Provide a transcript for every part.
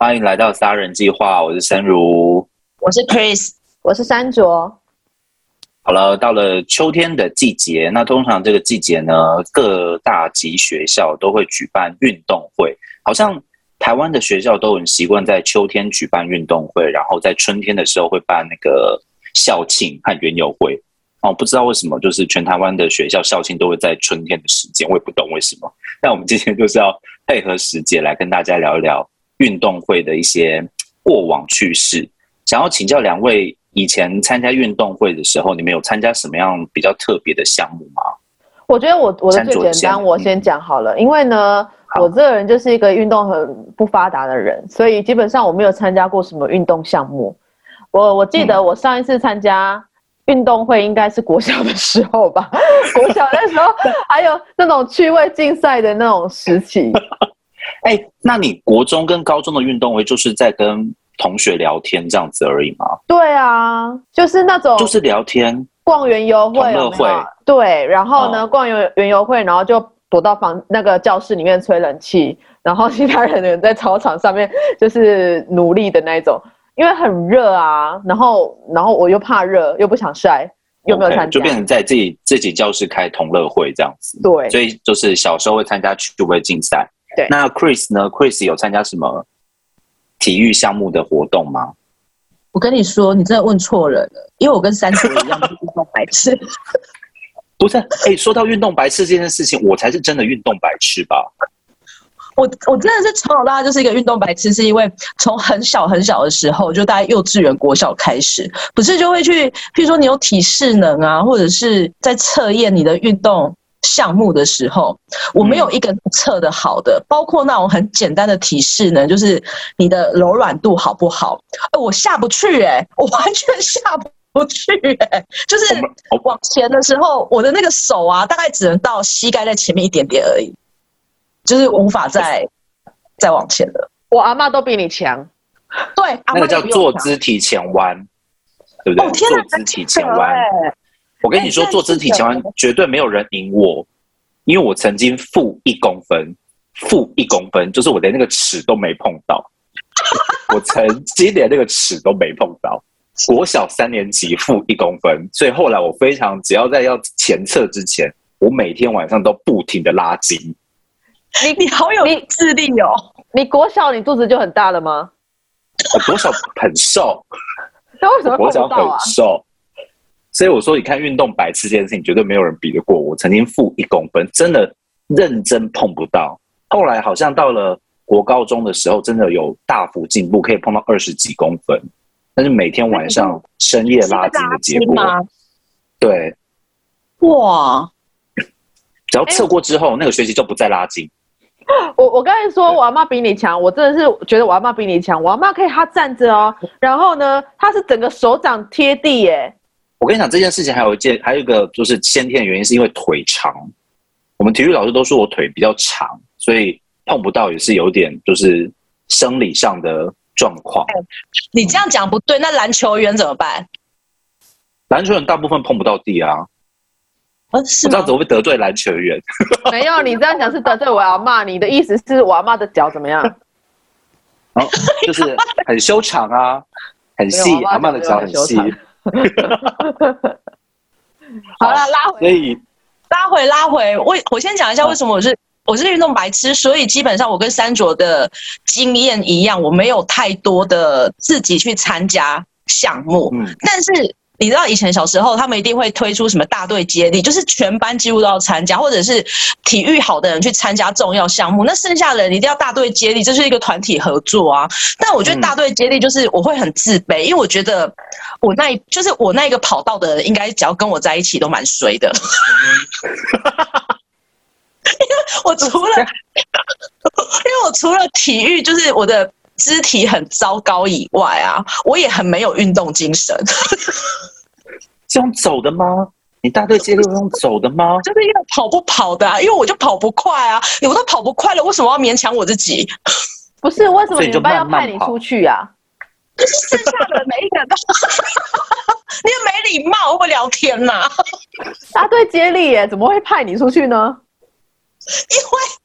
欢迎来到杀人计划，我是申如， 我是 Chris， 我是珊卓。 好了，到了秋天的季节，那通常这个季节呢，各大级学校都会举办运动会，好像台湾的学校都很习惯在秋天举办运动会，然后在春天的时候会办那个校庆和园游会。不知道为什么，就是全台湾的学校校庆都会在春天的时间，我也不懂为什么。但我们今天就是要配合时节来跟大家聊一聊运动会的一些过往趣事。想要请教两位，以前参加运动会的时候，你们有参加什么样比较特别的项目吗？ 我觉得我的最简单，我先讲好了。因为呢，我这个人就是一个运动很不发达的人，所以基本上我没有参加过什么运动项目。我记得我上一次参加运动会应该是国小的时候吧，国小那时候还有那种趣味竞赛的那种时期。 那你国中跟高中的运动会就是在跟同学聊天这样子而已吗？ 对啊，就是那种就是聊天， 逛园游会， 同乐会。 对，然后呢，逛园游会，然后就躲到那个教室里面吹冷气，然后其他人在操场上面就是努力的那一种。因为很热啊，然后我又怕热，又不想晒，又没有参加， 就变成在自己教室开同乐会这样子。 对， 所以就是小时候会参加趣味竞赛。 对， 那 Chris 呢 ？Chris 有参加什么体育项目的活动吗？ 我跟你说，你真的问错人了，因为我跟珊卓一样是运动白痴。 不是，说到运动白痴这件事情，我才是真的运动白痴吧？ 我真的是从小到大就是一个运动白痴，是因为从很小很小的时候，就大概幼稚园、国小开始，不是就会去，譬如说你有体适能啊，或者是在测验你的运动项目的时候，我没有一个测得好的，包括那种很简单的体适能，就是你的柔软度好不好，我下不去我完全下不去就是往前的时候，我的那个手啊，大概只能到膝盖在前面一点点而已。就是无法再往前了。 我阿嬷都比你强。 对， 那个叫坐姿体前弯，对不对？ 天哪， 坐姿体前弯。我跟你说，坐姿体前弯绝对没有人赢我，因为我曾经负1公分，就是我连那个尺都没碰到。我曾经连那个尺都没碰到。国小3年级负1公分，所以后来我只要在要前测之前，我每天晚上都不停的拉筋。 你好有智力哦！ 你国小你肚子就很大了吗？ 国小很瘦， 那为什么国小很瘦？所以我说，你看运动白痴这件事情，绝对没有人比得过我。曾经负1公分，真的认真碰不到。后来好像到了国高中的时候，真的有大幅进步，可以碰到20几公分。但是每天晚上深夜拉筋的结果，对， 哇！ 只要测过之后，那个学期就不再拉筋。 我刚才说我阿嬷比你强，我真的是觉得我阿嬷比你强。我阿嬷可以她站着哦，然后呢，她是整个手掌贴地耶。 我跟你讲这件事情还有一个就是先天的原因，是因为腿长。我们体育老师都说我腿比较长，所以碰不到也是有点就是生理上的状况。 你这样讲不对，那篮球员怎么办？ 篮球员大部分碰不到地啊。 是我这样子会不会得罪篮球员？ 没有，你这样讲是得罪我阿嬷。你的意思是我阿嬷的脚怎么样？ 就是很修长啊，很细，阿嬷的脚很细。 好了，拉回。我先讲一下为什么我是运动白痴，所以基本上我跟珊卓的经验一样，我没有太多的自己去参加项目，但是。你知道以前小时候他们一定会推出什么大队接力，就是全班几乎都要参加，或者是体育好的人去参加重要项目，那剩下的人一定要大队接力，这是一个团体合作啊。但我觉得大队接力就是我会很自卑，因为我觉得我那一个跑道的人应该只要跟我在一起都蛮衰的。因为我除了体育就是我的肢体很糟糕以外啊，我也很没有运动精神。 是用走的吗？你大队接力用走的吗？ 就是因为跑的啊，因为我就跑不快啊，我都跑不快了，为什么要勉强我自己？ 不是，为什么你们班要派你出去啊？ 就是剩下的每一个都，你很没礼貌，会不会聊天呐？ 大队接力耶，怎么会派你出去呢？ 因为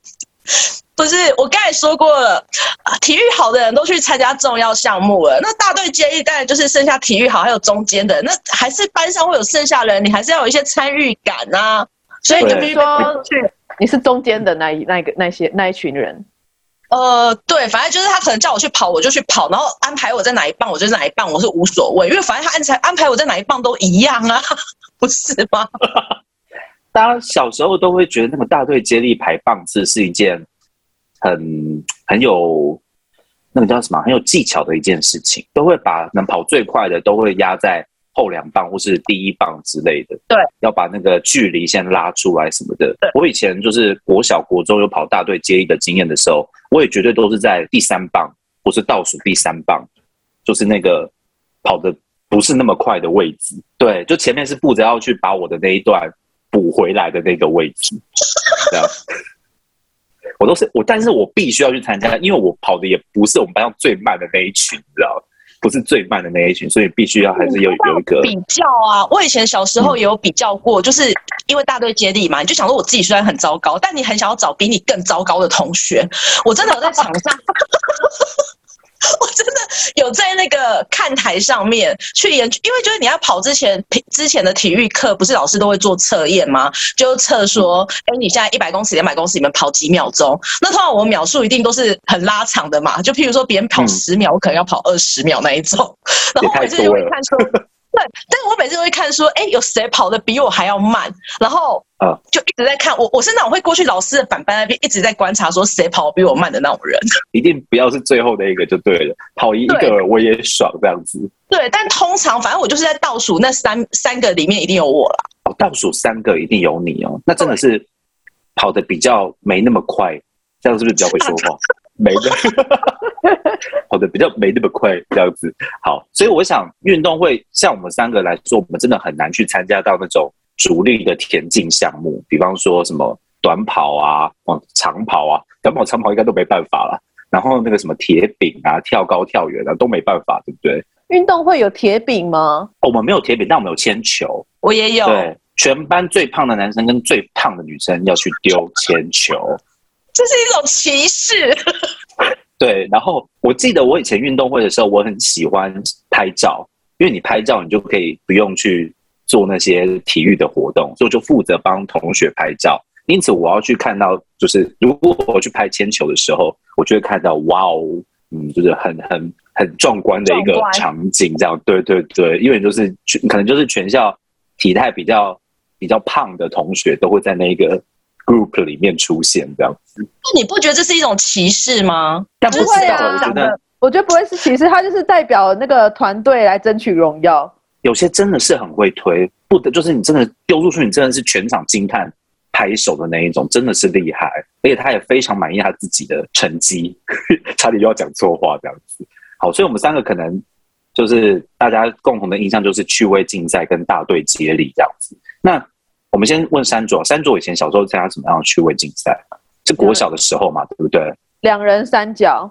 不是，我刚才说过了，体育好的人都去参加重要项目了。那大队接力当然就是剩下体育好还有中间的，那还是班上会有剩下的人，你还是要有一些参与感啊。所以你就必须说， 你是中间的那一群人。 对，反正就是他可能叫我去跑，我就去跑，然后安排我在哪一棒，我就在哪一棒，我是无所谓，因为反正他安排我在哪一棒都一样啊，不是吗？ 大家小时候都会觉得那个大队接力排棒次是一件很有那个叫什么很有技巧的一件事情，都会把能跑最快的都会压在后2棒或是第1棒之类的。 对， 要把那个距离先拉出来什么的。我以前就是国小国中有跑大队接力的经验的时候，我也绝对都是在第3棒或是倒数第3棒，就是那个跑的不是那么快的位置。对，就前面是负责要去把我的那一段补回来的那个位置。这样但是我必须要去参加，因为我跑的也不是我们班上最慢的那一群，你知道吗？不是最慢的那一群，所以必须要还是有一个比较啊。我以前小时候也有比较过，就是因为大队接力嘛，你就想说我自己虽然很糟糕，但你很想要找比你更糟糕的同学。我真的有在场上，我真的有在那个看台上面去研究，因为就是你要跑之前的体育课，不是老师都会做测验吗？就测说，你现在100公尺、200公尺，你们跑几秒钟？那通常我秒数一定都是很拉长的嘛，就譬如说别人跑10秒，我可能要跑20秒那一种。然后我每次就会看说，对，但是我每次都会看说，有谁跑得比我还要慢？然后就一直在看。我是那种会过去老师的板板那边一直在观察说谁跑比我慢的那种人。 一定不要是最后的一个就对了，跑一个我也爽这样子。 对，但通常反正我就是在倒数那三个里面一定有我啦。 倒数3个一定有你哦，那真的是跑得比较没那么快，这样是不是比较会说话？没的，跑得比较没那么快这样子。好，所以我想运动会像我们3个来说，我们真的很难去参加到那种主力的田径项目，比方说什么短跑啊、长跑啊，短跑、长跑应该都没办法了。然后那个什么铁饼啊、跳高、跳远啊都没办法，对不对？ 运动会有铁饼吗？ 我们没有铁饼，但我们有铅球。 我也有。 对，全班最胖的男生跟最胖的女生要去丢铅球。 这是一种歧视。 对，然后我记得我以前运动会的时候，我很喜欢拍照，因为你拍照你就可以不用去做那些体育的活动，所以我就负责帮同学拍照。因此我要去看到，就是如果我去拍铅球的时候，我就会看到哇哦，就是很壮观的一个场景，这样。对对对，因为就是可能就是全校体态比较胖的同学都会在那个 group 里面出现这样子。 那你不觉得这是一种歧视吗？ 但不知道， 我觉得不会是歧视，他就是代表那个团队来争取荣耀。 有些真的是很会推，不得就是你真的丢出去，你真的是全场惊叹拍手的那一种，真的是厉害，而且他也非常满意他自己的成绩，差点又要讲错话这样子。好，所以我们3个可能就是大家共同的印象就是趣味竞赛跟大队接力这样子。那我们先问山卓以前小时候参加什么样的趣味竞赛？是国小的时候嘛，对不对 ？2人三角。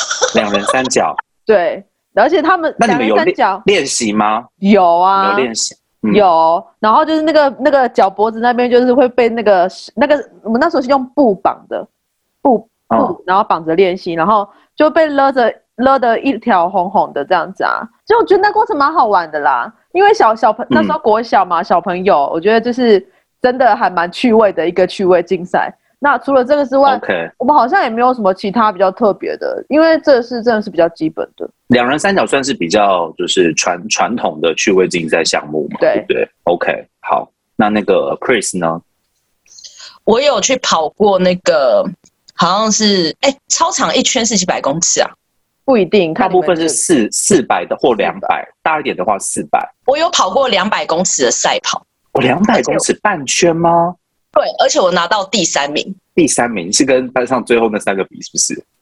2人三角。对， 而且他们那你们有练习吗？ 有啊， 有练习。 有，然后就是那个脚脖子那边就是会被那个我们那时候是用布绑的布，然后绑着练习，然后就被勒的一条红红的这样子啊。就我觉得那过程蛮好玩的啦，因为那时候国小嘛，小朋友，我觉得就是真的还蛮趣味的一个趣味竞赛。那除了这个之外，我们好像也没有什么其他比较特别的，因为这是真的是比较基本的。 2人三角算是比较就是传统的趣味竞赛项目嘛，对不对 ？OK， 好，那个 Chris 呢？ 我有去跑过那个，好像是操场一圈是几百公尺啊？ 不一定， 大部分是400的或200，大一点的话400。 我有跑过200公尺的赛跑。 200公尺半圈吗？ 对，而且我拿到第3名。 第3名是跟班上最后那3个比，是不是？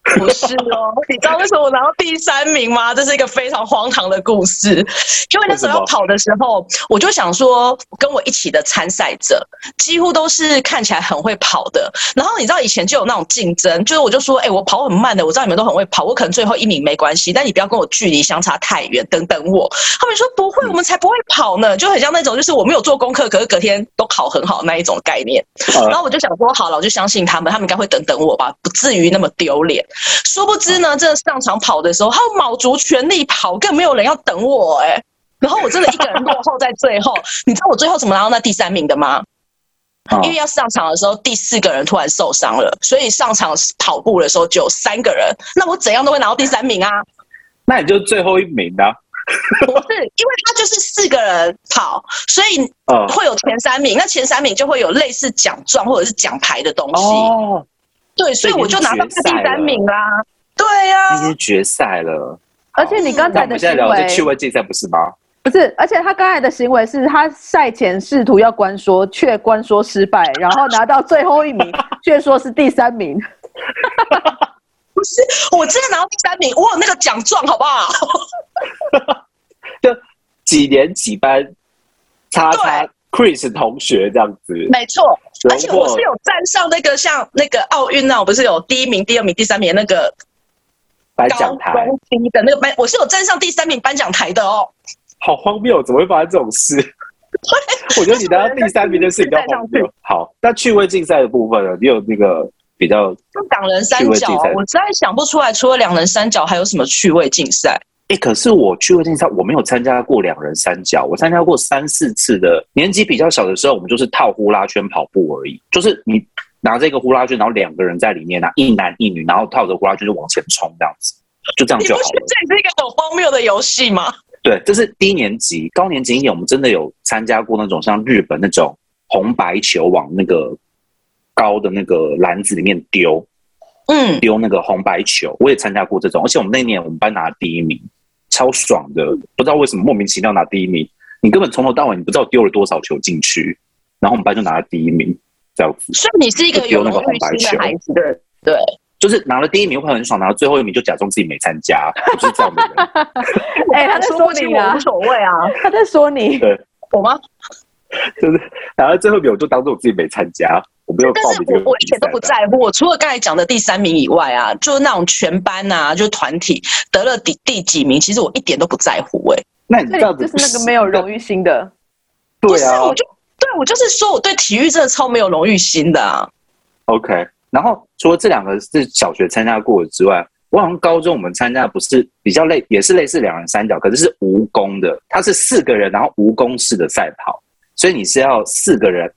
不是哦，你知道为什么我拿到第3名吗？这是一个非常荒唐的故事。因为那时候要跑的时候，我就想说，跟我一起的参赛者几乎都是看起来很会跑的。然后你知道以前就有那种竞争，就是我就说，我跑很慢的，我知道你们都很会跑，我可能最后1名没关系，但你不要跟我距离相差太远，等等我。他们说不会，我们才不会跑呢，就很像那种就是我没有做功课，可是隔天都考很好那一种概念。然后我就想说，好了，我就相信他们应该会等等我吧，不至于那么丢脸。殊不知呢，真的上场跑的时候，他卯足全力跑，更没有人要等我然后我真的一个人落后在最后。你知道我最后怎么拿到那第3名的吗？因为要上场的时候，第4个人突然受伤了，所以上场跑步的时候就有3个人，那我怎样都会拿到第3名啊。 那你就最后1名啊。 不是，因为他就是4个人跑，所以会有前3名，那前3名就会有类似奖状或者是奖牌的东西。对，所以我就拿到第3名啦。对呀， 已经决赛了。 而且你刚才的行为， 我们现在聊的趣味竞赛不是吗？ 不是，而且他刚才的行为是他赛前试图要关说，却关说失败，然后拿到最后1名，却说是第3名。 不是，我真的拿到第3名，我有那个奖状，好不好？ 就几年几班，叉叉 Chris 同学这样子， 没错。而且我是有站上那个像那个奥运那种，不是有第1名、第2名、第3名那个颁奖台的那个我是有站上第3名颁奖台的哦。 好荒谬，怎么会发生这种事？我觉得你拿到第3名的事比较荒谬。好，那趣味竞赛的部分呢？你有那个比较 2人3角，我实在想不出来，除了2人3角还有什么趣味竞赛？ 可是我趣味竞赛我没有参加过2人3角，我参加过3、4次的。年纪比较小的时候，我们就是套呼啦圈跑步而已，就是你拿着一个呼啦圈，然后2个人在里面，一男一女，然后套着呼啦圈就往前冲，这样子，就这样就好了。 你不觉得这也是一个很荒谬的游戏吗？ 对，这是低年级，高年级一点，我们真的有参加过那种像日本那种红白球往那个高的那个篮子里面丢，丢那个红白球，我也参加过这种，而且我们那年我们班拿第1名，超爽的，不知道为什么莫名其妙拿第1名，你根本从头到尾你不知道丢了多少球进去，然后我们班就拿了第1名，这样子。 所以你是一个有荣誉心的孩子，对。 就是拿了第1名会很爽，拿到最后1名就假装自己没参加，就是这样的人。 他在说你啊， 无所谓啊， 他在说你。 对， 我吗？ 就是拿到最后1名我就当做我自己没参加，我没有报名这个比赛。 我一点都不在乎，我除了刚才讲的第3名以外啊，就是那种全班啊，就是团体得了第几名，其实我一点都不在乎。 那你这样子就是那个没有荣誉心的。 对啊， 我就是说我对体育真的超没有荣誉心的啊。 OK。然后除了这2个是小学参加过的之外，我好像高中我们参加的不是比较也是类似2人3角，可是是无弓的，它是4个人然后无弓式的赛跑，所以你是要4个人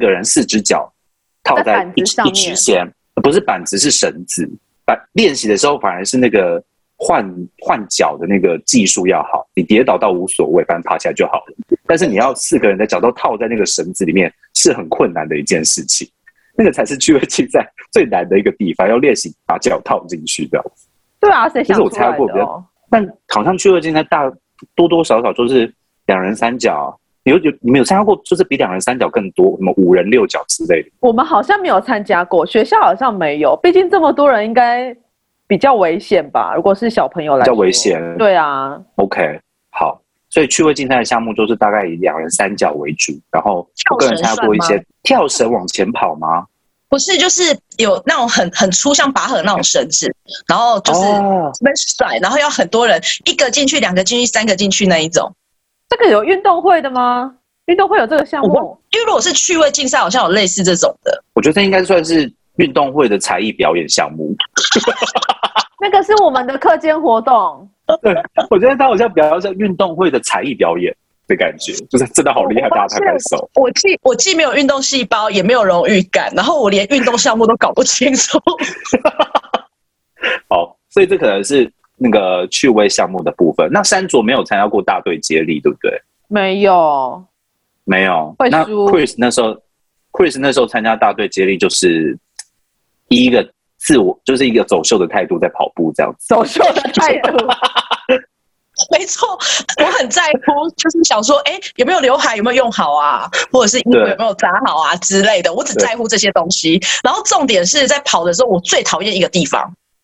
4只脚套在一直线，不是板子是绳子。练习的时候反而是那个换脚的那个技术要好，你跌倒倒无所谓，反正爬起来就好了。但是你要4个人的脚都套在那个绳子里面，是很困难的一件事情。那个才是趣味竞赛最难的一个地方，要练习把脚套进去这样子。 对啊，谁想出来的？ 这是我参加过比较，但好像趣味竞赛多多少少就是2人3角。你们有参加过就是比2人3角更多，什么5人6角之类的？ 我们好像没有参加过，学校好像没有，毕竟这么多人应该比较危险吧？如果是小朋友来说， 比较危险。 对啊。 OK， 好，所以趣味竞赛的项目都是大概以2人3角为主，然后我个人参加过一些跳绳往前跑吗？ 不是，就是有那种很粗像拔河那种绳子，然后就是被甩，然后要很多人1个进去2个进去3个进去那一种。 这个有运动会的吗？运动会有这个项目？ 因为如果是趣味竞赛，好像有类似这种的。 我觉得这应该算是运动会的才艺表演项目。 那个是我们的课间活动。 对，我觉得它好像比较像运动会的才艺表演的感觉，就是真的好厉害，大家拍拍手。 我既没有运动细胞，也没有荣誉感，然后我连运动项目都搞不清楚。 好，所以这可能是那个趣味项目的部分。那山卓没有参加过大队接力，对不对？ 没有。 那 Chris 那时候参加大队接力，就是以一个自我，就是一个走秀的态度在跑步这样子。 走秀的态度。 没错，我很在乎，就是想说，有没有刘海，有没有用好啊，或者是衣服有没有扎好啊之类的，我只在乎这些东西。然后重点是在跑的时候，我最讨厌一个地方，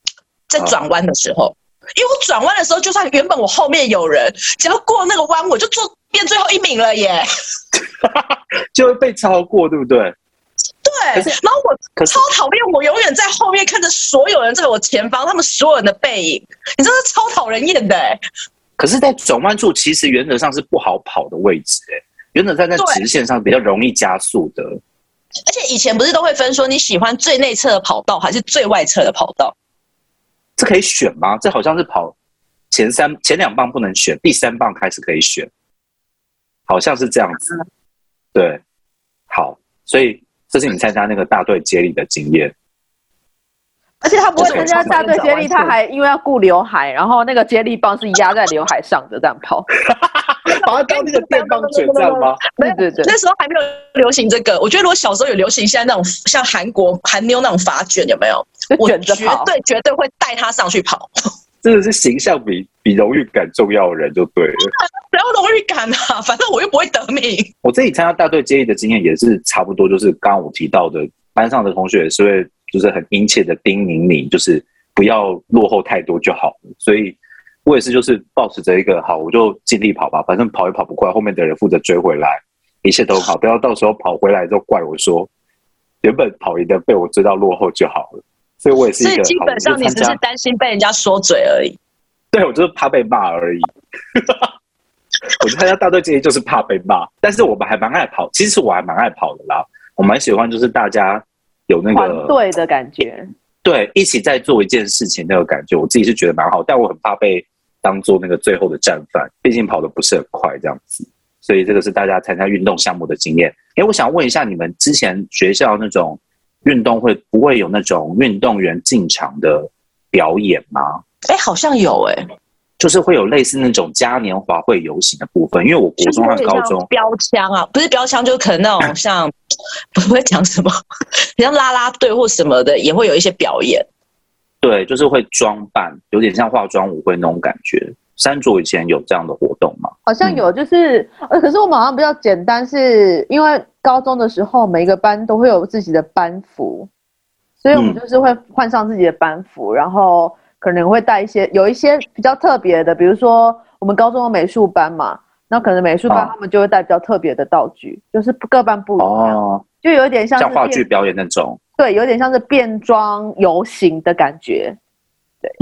在转弯的时候，因为我转弯的时候，就算原本我后面有人，只要过那个弯，我就变最后一名了耶， 就会被超过，对不对？ 对，然后我超讨厌，我永远在后面看着所有人在我前方，他们所有人的背影，你真的超讨人厌的哎。 可是，在转弯处其实原则上是不好跑的位置哎，原则在直线上比较容易加速的。 而且以前不是都会分说你喜欢最内侧的跑道还是最外侧的跑道？ 这可以选吗？这好像是跑前2棒不能选，第3棒开始可以选，好像是这样子。对，好，所以这是你参加那个大队接力的经验。 而且他不会参加大队接力，他还因为要顾刘海，然后那个接力棒是压在刘海上的，这样跑。 好像当那个电棒卷这样吗？ 对， 那时候还没有流行这个。我觉得如果小时候有流行现在那种像韩妞那种发卷，有没有？我绝对会带他上去跑。 真的是形象比荣誉感重要的人就对了。 不要荣誉感啊，反正我又不会得名。 我自己参加大队接力的经验也是差不多，就是刚刚我提到的，班上的同学也是会就是很殷切的叮咛你，就是不要落后太多就好了。所以我也是就是抱持着一个好，我就尽力跑吧，反正跑也跑不快，后面的人负责追回来，一切都好，不要到时候跑回来之后怪我说原本跑赢的被我追到落后就好了。所以我也是一个， 所以基本上你只是担心被人家说嘴而已。 对，我就是怕被骂而已。我参加大队接力就是怕被骂，但是我们还蛮爱跑，其实我还蛮爱跑的啦，我蛮喜欢就是大家有那个团队的感觉， 对，一起在做一件事情那个感觉，我自己是觉得蛮好，但我很怕被当做那个最后的战犯，毕竟跑得不是很快这样子，所以这个是大家参加运动项目的经验。我想问一下，你们之前学校那种运动会不会有那种运动员进场的表演吗？ 好像有就是会有类似那种嘉年华会游行的部分，因为我国中和高中标枪啊，不是标枪，就可能那种像不会讲什么，像啦啦队或什么的，也会有一些表演。 对，就是会装扮，有点像化妆舞会那种感觉。三卓以前有这样的活动吗？ 好像有，就是可是我们好像比较简单，是因为高中的时候每个班都会有自己的班服，所以我们就是会换上自己的班服，然后可能会带有一些比较特别的，比如说我们高中的美术班嘛，那可能美术班他们就会带比较特别的道具，就是各班不一样，就有点像是话剧表演那种， 对，有点像是变装游行的感觉。对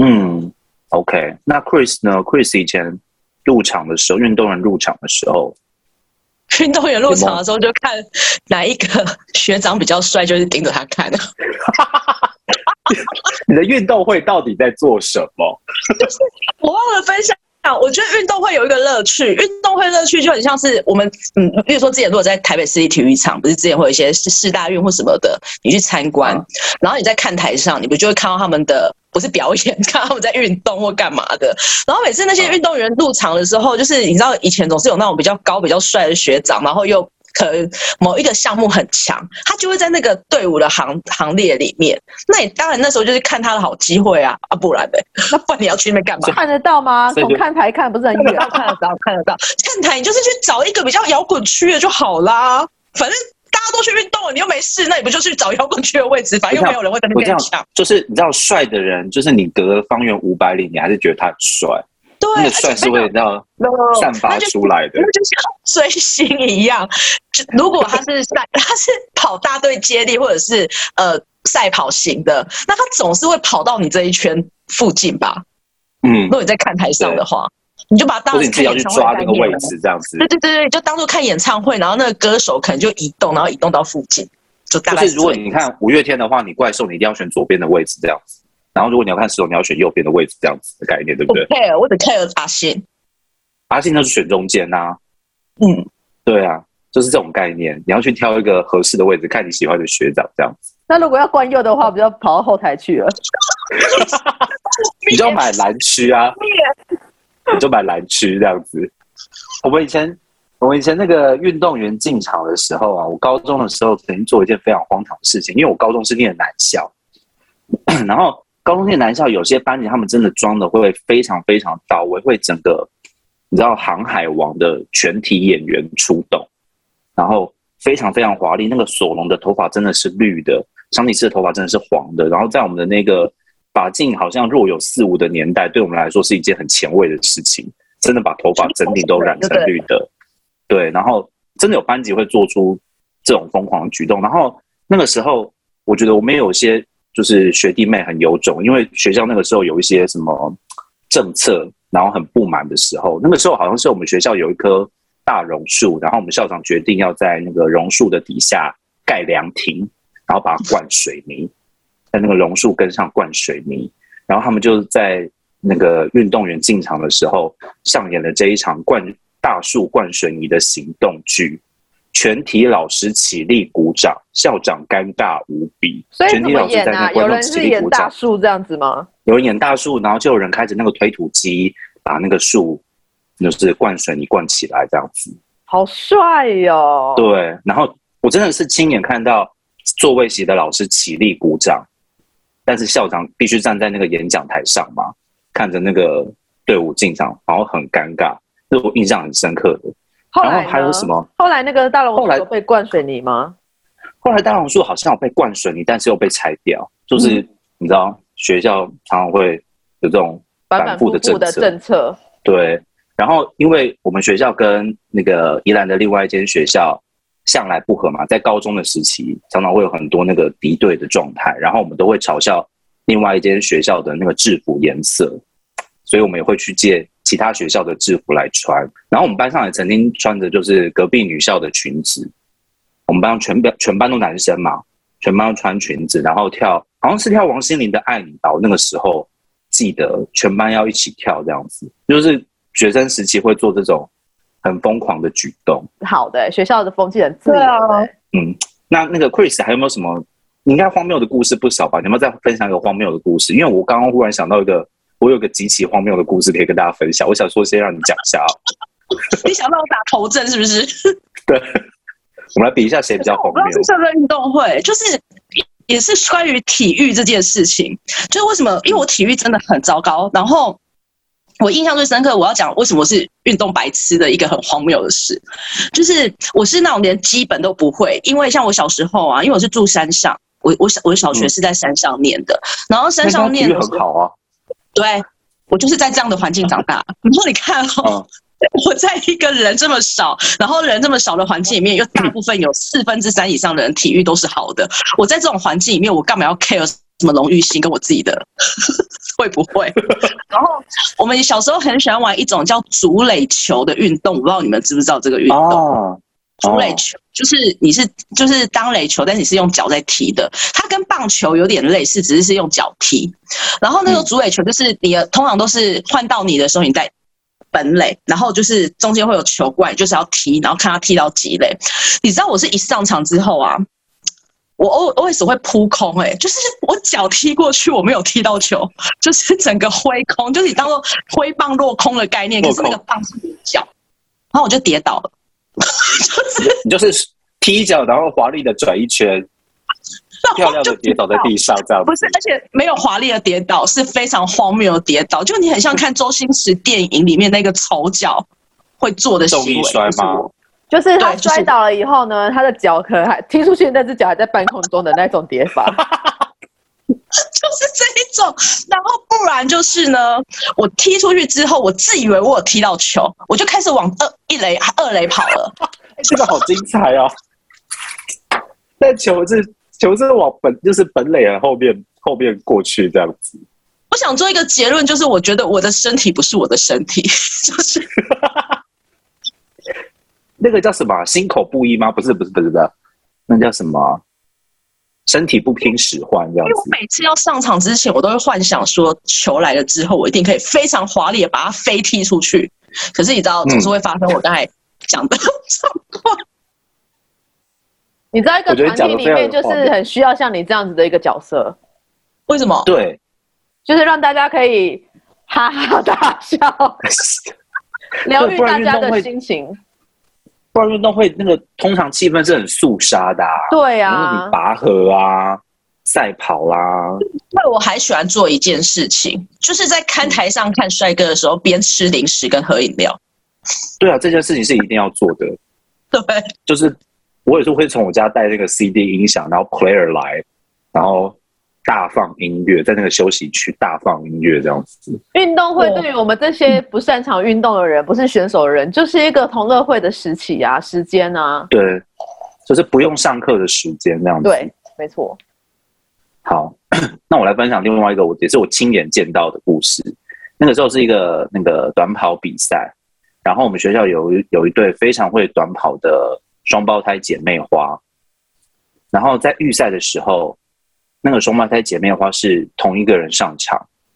，OK， 那 Chris 呢 ？Chris 以前入场的时候，运动员入场的时候， 运动员入场的时候就看哪一个学长比较帅，就是盯着他看。 你的运动会到底在做什么？ 就是我忘了分享。我觉得运动会有一个乐趣，运动会乐趣就很像是我们，比如说之前如果在台北市立体育场，不是之前会有一些世大运或什么的，你去参观，然后你在看台上，你不就会看到他们的不是表演，看到他们在运动或干嘛的。然后每次那些运动员入场的时候，就是你知道以前总是有那种比较高、比较帅的学长，然后又可能某一个项目很强，他就会在那个队伍的行列里面。那你当然那时候就是看他的好机会啊，不然呗，那不然你要去那边干嘛？ 看得到吗？从看台看不是很远？ 看得到。看台你就是去找一个比较摇滚区的就好啦，反正大家都去运动了，你又没事，那你不就去找摇滚区的位置？反正又没有人会在那边抢。 就是你知道帅的人，就是你隔方圆500里，你还是觉得他很帅。 对， 那个帅是会散发出来的， 就像追星一样。如果他是跑大队接力或者是赛跑型的，那他总是会跑到你这一圈附近吧？如果你在看台上的话，你就把它当成看演唱会， 抓那个位置这样子。 对，就当做看演唱会，然后那个歌手可能就移动，然后移动到附近，就大概。 就是如果你看5月天的话，你怪兽你一定要选左边的位置这样子。然后，如果你要看石头，你要选右边的位置，这样子的概念，对不对？ 我只 care 阿信， 阿信就是选中间啊。对啊，就是这种概念。你要去挑一个合适的位置，看你喜欢的学长这样子。 那如果要冠右的话，不就跑到后台去了？ 你就要买蓝区啊，你就买蓝区这样子。我们以前那个运动员进场的时候啊，我高中的时候曾经做一件非常荒唐的事情，因为我高中是念男校，然后。高中念男校，有些班级他们真的装的会非常非常到位，会整个你知道航海王的全体演员出动，然后非常非常华丽。那个索隆的头发真的是绿的，桑尼斯的头发真的是黄的，然后在我们的那个发镜好像若有似无的年代，对我们来说是一件很前卫的事情，真的把头发整体都染成绿的。对，然后真的有班级会做出这种疯狂的举动。然后那个时候，我觉得我们有些就是学弟妹很有种，因为学校那个时候有一些什么政策，然后很不满的时候，那个时候好像是我们学校有一棵大榕树，然后我们校长决定要在那个榕树的底下盖凉亭，然后把它灌水泥，在那个榕树根上灌水泥，然后他们就在那个运动员进场的时候上演了这一场大树灌水泥的行动剧，全体老师起立鼓掌，校长尴尬无比。 所以怎么演啊？有人是演大树这样子吗？ 有人演大树，然后就有人开着那个推土机把那个树就是灌水泥灌起来这样子。 好帅哦！ 对，然后我真的是亲眼看到座位席的老师起立鼓掌，但是校长必须站在那个演讲台上嘛，看着那个队伍进场，然后很尴尬，这是我印象很深刻的。然后还有什么？ 后来那个大榕树有被灌水泥吗？ 后来大榕树好像有被灌水泥，但是又被拆掉。就是你知道，学校常常会有这种反复的政策。对。然后因为我们学校跟那个宜兰的另外一间学校向来不合嘛，在高中的时期常常会有很多那个敌对的状态，然后我们都会嘲笑另外一间学校的那个制服颜色，所以我们也会去借其他学校的制服来穿。然后我们班上也曾经穿着就是隔壁女校的裙子，我们班全班都男生嘛，全班都穿裙子，然后好像是跳王心凌的《爱你》吧，那个时候记得全班要一起跳这样子，就是学生时期会做这种很疯狂的举动。 好的，学校的风气很自由。 对啊， 那个 Chris 还有没有什么？你应该荒谬的故事不少吧？你有没有再分享一个荒谬的故事？因为我刚刚忽然想到我有一个极其荒谬的故事可以跟大家分享，我想说先让你讲一下。 你想让我打头阵是不是？ 对，我们来比一下谁比较荒谬。 我是社会运动会，就是也是关于体育这件事情。就是为什么？因为我体育真的很糟糕，然后我印象最深刻，我要讲为什么我是运动白痴的一个很荒谬的事，就是我是那种连基本都不会。因为像我小时候啊，因为我是住山上，我小学是在山上念的，然后山上念的体育很好啊。 对，我就是在这样的环境长大。然后你看我在一个人这么少，然后人这么少的环境里面，又大部分有3/4以上的人体育都是好的。我在这种环境里面，我干嘛要 care 什么荣誉性跟我自己的会不会？然后我们小时候很喜欢玩一种叫竹垒球的运动，我不知道你们知不知道这个运动？竹垒球就是当垒球，但是你是用脚在踢的。它跟棒球有点类似，只是用脚踢。然后那个竹垒球就是通常都是换到你的时候，你在本垒，然后就是中间会有球过来，就是要踢，然后看他踢到几垒。你知道我是一上场之后啊，我 always 会扑空，就是我脚踢过去，我没有踢到球，就是整个挥空，就是你当做挥棒落空的概念，可是那个棒是你脚，然后我就跌倒了。 你就是踢脚，然后华丽的转一圈，漂亮的跌倒在地上，这样不是，而且没有华丽的跌倒，是非常荒谬的跌倒，就你很像看周星驰电影里面那个丑角会做的行为。 摔吗？ 就是他摔倒了以后呢，他的脚可能还踢出去，那只脚还在半空中的那种跌法。 就是这一种，然后不然就是呢，我踢出去之后，我自以为我有踢到球，我就开始往二垒跑了。 这个好精彩哦！但球是往本垒的后面过去这样子。 我想做一个结论，就是我觉得我的身体不是我的身体，就是那个叫什么心口不一吗？不是，那叫什么？身体不听使唤这样子。因为我每次要上场之前，我都会幻想说，球来了之后，我一定可以非常华丽的把它飞踢出去。可是你知道，总是会发生我刚才讲的状况。 你知道一个团体里面就是很需要像你这样子的一个角色。 为什么？ 对， 就是让大家可以哈哈大笑，疗愈大家的心情。 不然运动会那个通常气氛是很肃杀的。 对啊， 你拔河啊，赛跑啦。 那我还喜欢做一件事情，就是在看台上看帅哥的时候，边吃零食跟喝饮料。 对啊，这件事情是一定要做的。 对， 就是我也是会从我家带那个 CD 音响，然后 player 来，然后大放音乐，在那个休息区大放音乐这样子。 运动会对于我们这些不擅长运动的人，不是选手的人，就是一个同乐会的时期啊，时间啊。 对，就是不用上课的时间这样子。 对，没错。 好，那我来分享另外一个也是我亲眼见到的故事。那个时候是一个那个短跑比赛，然后我们学校有一对非常会短跑的双胞胎姐妹花，然后在预赛的时候。那个双胞胎姐妹花是同一个人上场。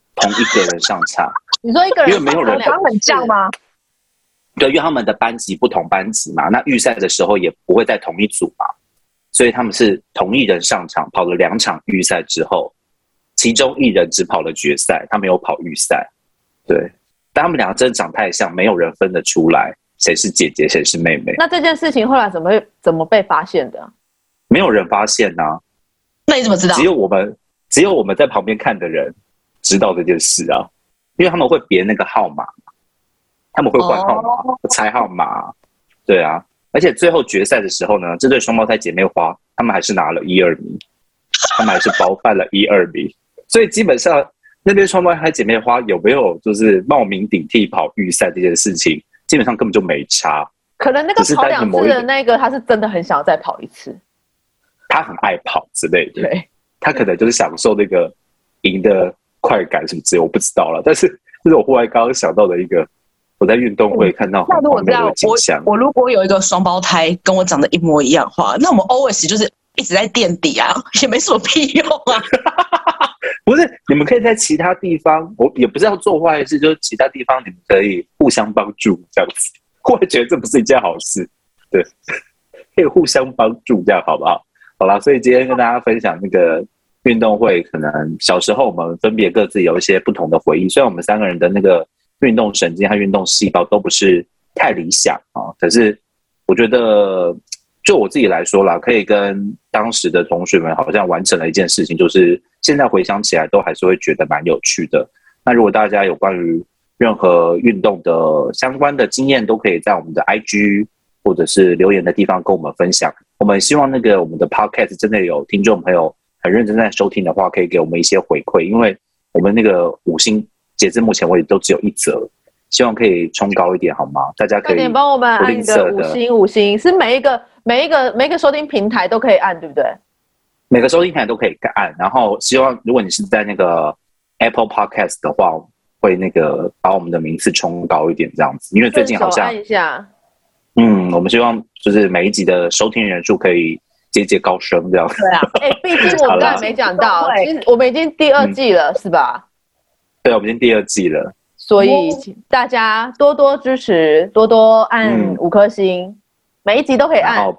你说一个人， 因为没有人， 他们这样吗？ 对，因为他们的班级不同班级嘛，那预赛的时候也不会在同一组嘛，所以他们是同一人上场，跑了2场预赛之后，其中一人只跑了决赛，他没有跑预赛。对，但他们两个真的长太像，没有人分得出来谁是姐姐谁是妹妹。 那这件事情后来怎么被发现的？ 没有人发现啊。 那你怎么知道？ 只有我们在旁边看的人知道这件事啊，因为他们会别那个号码，他们会换号码，猜号码。对啊，而且最后决赛的时候呢，这对双胞胎姐妹花，他们还是拿了1、2名，他们还是包办了1、2名，所以基本上那对双胞胎姐妹花有没有就是冒名顶替跑预赛这件事情，基本上根本就没差。 可能那个跑2次的那个，他是真的很想要再跑一次。 他很爱跑之类的， 对， 他可能就是享受那个赢的快感什么之类，我不知道了。但是这是我忽然刚刚想到的一个，我在运动会看到很荒谬的景象。 我如果有一个双胞胎跟我长得一模一样的话，那我们 always 就是一直在垫底啊，也没什么屁用啊。 不是，你们可以在其他地方，我也不是要做坏事，就是其他地方你们可以互相帮助这样子。我也觉得这不是一件好事，对，可以互相帮助，这样好不好？好啦，所以今天跟大家分享那个运动会，可能小时候我们分别各自有一些不同的回忆。虽然我们3个人的那个运动神经和运动细胞都不是太理想啊，可是我觉得就我自己来说啦，可以跟当时的同学们好像完成了一件事情，就是现在回想起来都还是会觉得蛮有趣的。那如果大家有关于任何运动的相关的经验，都可以在我们的 IG 或者是留言的地方跟我们分享。我们希望那个我们的 podcast 真的有听众朋友很认真在收听的话，可以给我们一些回馈，因为我们那个5星截至目前为止都只有1则，希望可以冲高一点好吗？大家可以快点帮我们按一个5星，是每一个收听平台都可以按，对不对？ 每个收听平台都可以按，然后希望如果你是在那个 Apple Podcast 的话，会那个把我们的名次冲高一点这样子，因为最近好像按一下。 我们希望就是每一集的收听人数可以节节高升这样。 对啊， 毕竟我们刚才没讲到，其实我们已经第2季了，是吧？ 对，我们已经第2季了， 所以大家多多支持，多多按5颗星，每一集都可以按。 然后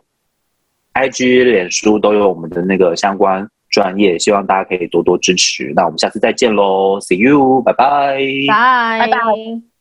IG、脸书都有我们的那个相关专业，希望大家可以多多支持。那我们下次再见喽 ，See you， 拜拜， 拜拜。